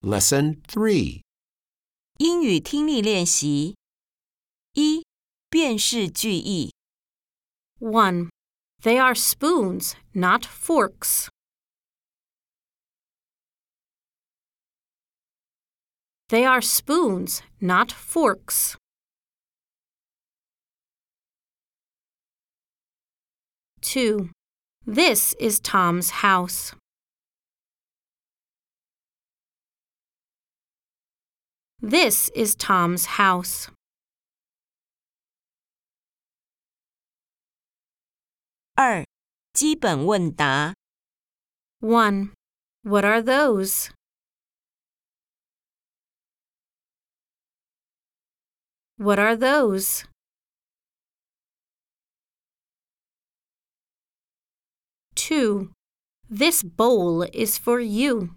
Lesson 3. 英语听力练习一辨识句意 1. They are spoons, not forks. They are spoons, not forks. 2. This is Tom's house. This is Tom's house. 二基本问答 1. What are those? What are those? 2. This bowl is for you.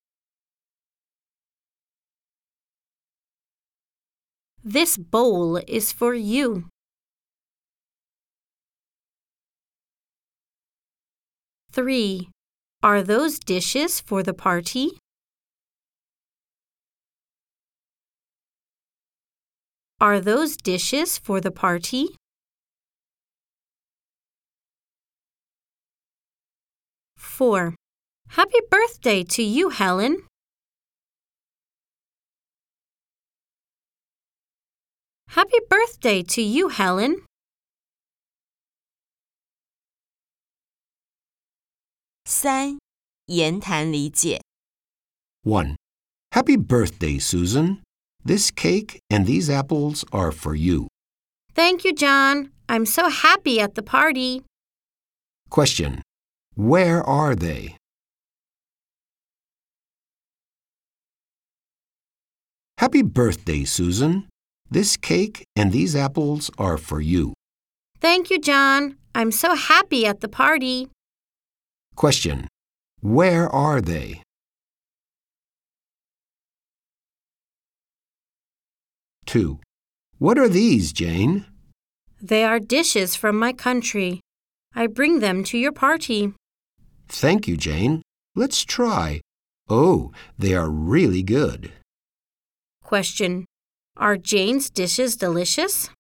This bowl is for you. 3. Are those dishes for the party? Are those dishes for the party? 4. Happy birthday to you, Helen. Happy birthday to you, Helen. 三言谈理解 1. Happy birthday, Susan. This cake and these apples are for you. Thank you, John. I'm so happy at the party. Question. Where are they? Happy birthday, Susan. This cake and these apples are for you. Thank you, John. I'm so happy at the party. Question. Where are they? 2. What are these, Jane? They are dishes from my country. I bring them to your party. Thank you, Jane. Let's try. Oh, they are really good. Question. Are Jane's dishes delicious?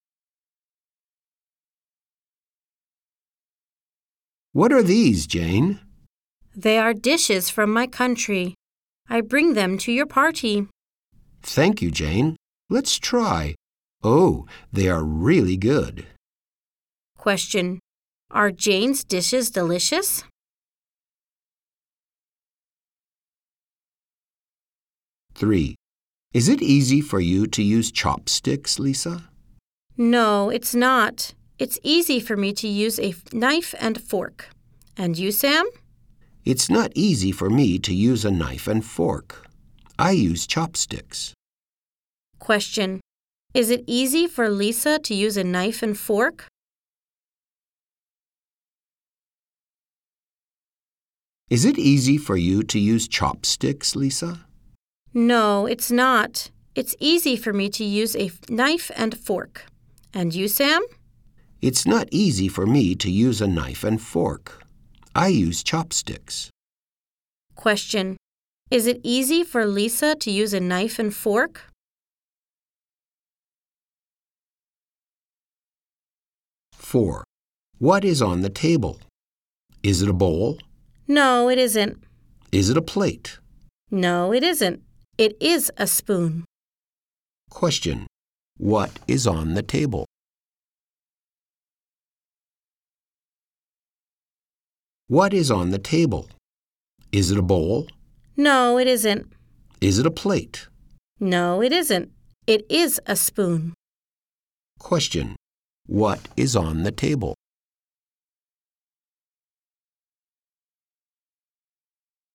What are these, Jane? They are dishes from my country. I bring them to your party. Thank you, Jane. Let's try. Oh, they are really good. Question. Are Jane's dishes delicious? Three. Is it easy for you to use chopsticks, Lisa? No, it's not. It's easy for me to use a knife and fork. And you, Sam? It's not easy for me to use a knife and fork. I use chopsticks. Question. Is it easy for Lisa to use a knife and fork? Is it easy for you to use chopsticks, Lisa? No, it's not. It's easy for me to use a knife and fork. And you, Sam? It's not easy for me to use a knife and fork. I use chopsticks. Question. Is it easy for Lisa to use a knife and fork? 4. What is on the table? Is it a bowl? No, it isn't. Is it a plate? No, it isn't. It is a spoon. Question. What is on the table? What is on the table? Is it a bowl? No, it isn't. Is it a plate? No, it isn't. It is a spoon. Question. What is on the table?